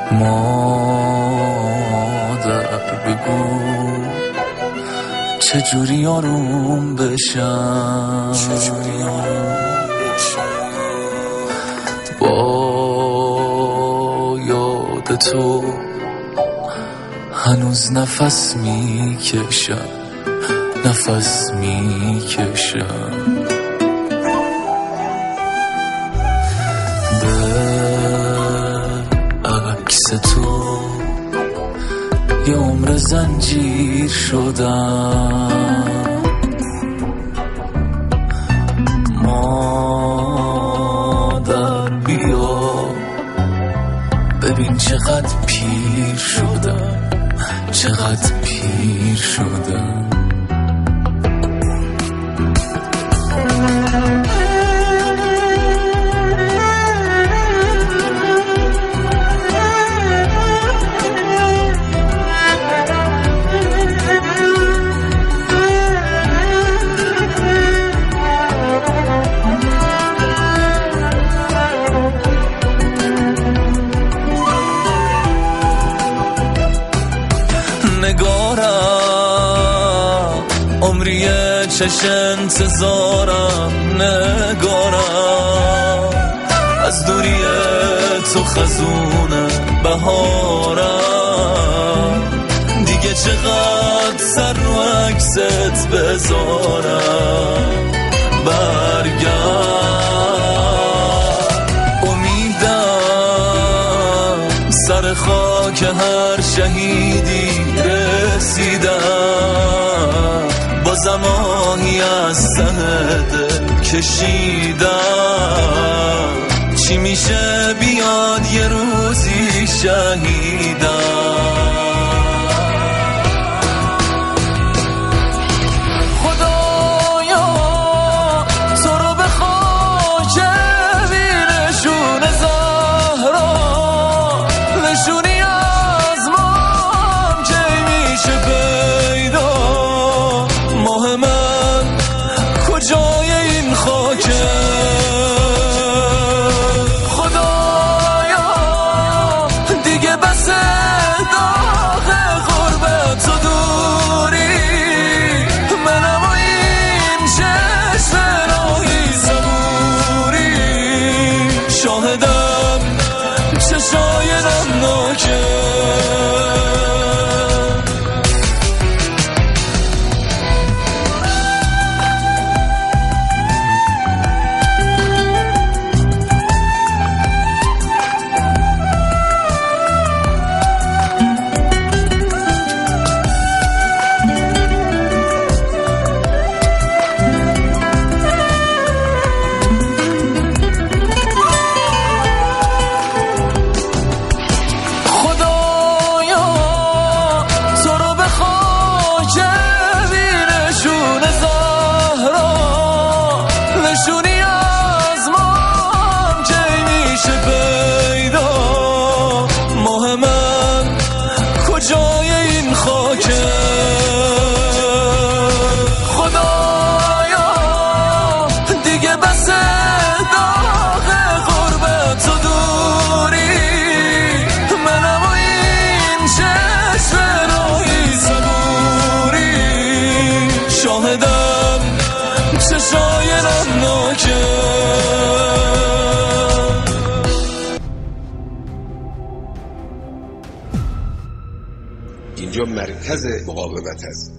مادر بگو چجوری آروم بشم، با یاد تو هنوز نفس میکشم، نفس میکشم. به عکس تو یه عمر زنجیر شدم، مادر بیا ببین چقدر پیر شدم، چقدر پیر شدم. نگارم عمریه چش انتظارم، نگارم از دوری تو خزونه بهارم، دیگه چقدر سر رو عکست بذارم. برگرد امیدم سر خاک هر شهیدی رسیدم، با زمانی از سند کشیدم. چی میشه بیاد یه روزی شهیدم. خدایا تو رو به خاک بینشون زهرا، نشونی از ما که میشه پیدا. ماه من کجای این خاکه، خدایا دیگه بس داغ غربت و دوری. منم و این چشم راهی صبوری، شاهدم چشای نمناکه. نشونی از ما که میشه پیدا. ماه من کجای این خاکه، خدایا دیگه بس داغ غربت و دوری. منم و این چشم راهی صبوری، شاهدم چشای نمناکه. اینجا مرکز مقاومت است.